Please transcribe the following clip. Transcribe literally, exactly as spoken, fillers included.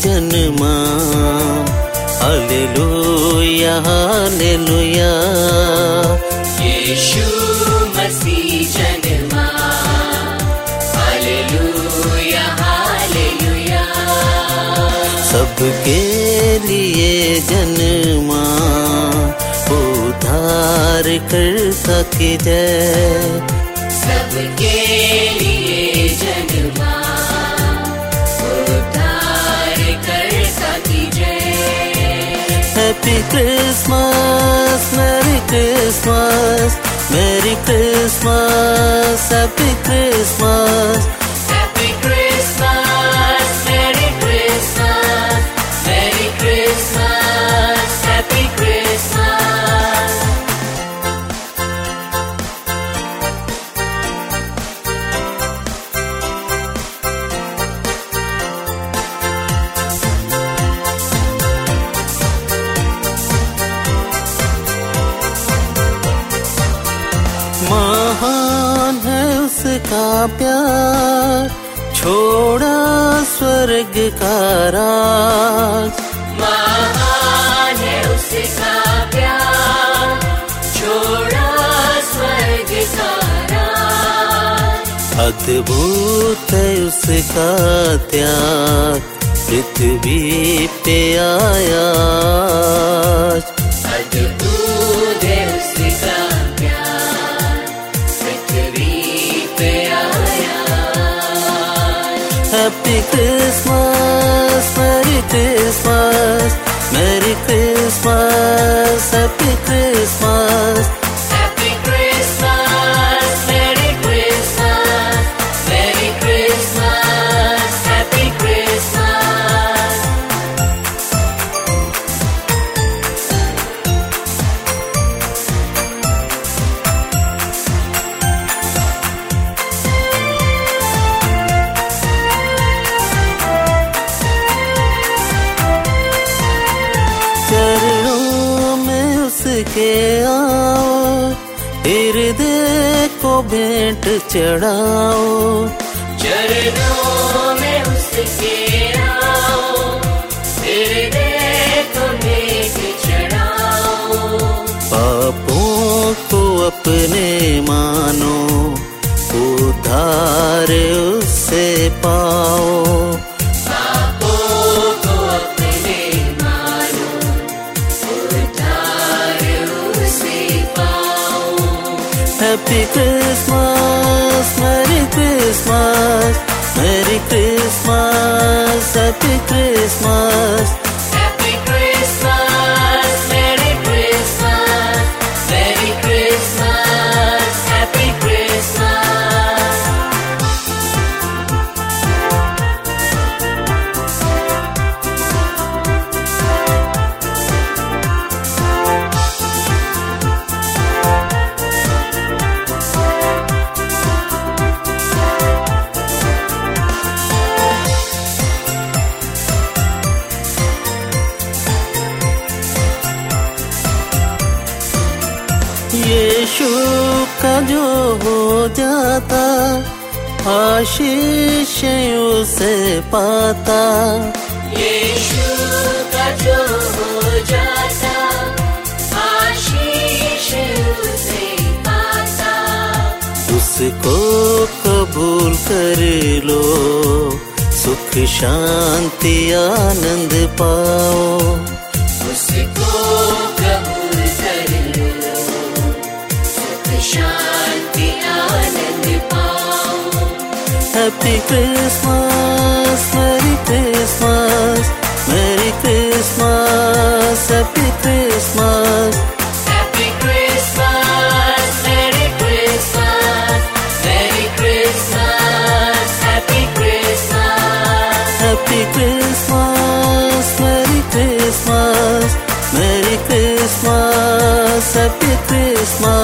जन्मा, hallelujah hallelujah. यीशु मसीह जन्मा, hallelujah hallelujah. सबके लिए जन्मा, उद्धार करता की जय। सबके लिए जन्मा, उद्धार करता की जय। Happy Christmas, merry Christmas, merry Christmas, happy Christmas. Happy Christmas, merry Christmas, merry Christmas, happy Christmas. महान है उसका प्यार, छोड़ा स्वर्ग का राज। महान है उसका प्यार, छोड़ा स्वर्ग का राज। अद्भुत है उसका त्याग, पृथ्वी पे आया। अद्भुत है उसका प्यार, पृथ्वी पे आया। Happy Christmas, merry Christmas, merry Christmas, happy Christmas. Happy Christmas, merry Christmas, merry Christmas, happy Christmas. चरणों में उसके आओ, हृदय को भेंट चढ़ाओ। चरणों में उसके आओ, हृदय को भेंट चढ़ाओ। पापों को अपने मानो, उद्धार उससे पाओ। पापों को अपने मानो, उद्धार उसे पाओ। Happy Christmas, merry Christmas, merry Christmas, happy Christmas. Happy Christmas, merry Christmas, merry Christmas, happy Christmas. यीशु का जो हो जाता, आशीष उसे पाता। यीशु का जो हो जाता, आशीष उसे पाता। उसको कबूल कर लो, सुख शांति आनंद पाओ। उसको कबूल कर लो, सुख शांति आनंद पाओ। Happy Christmas, merry Christmas, merry Christmas, happy Christmas. Happy Christmas, merry Christmas, merry Christmas, happy Christmas. Happy Christmas, merry Christmas, merry Christmas, happy Christmas.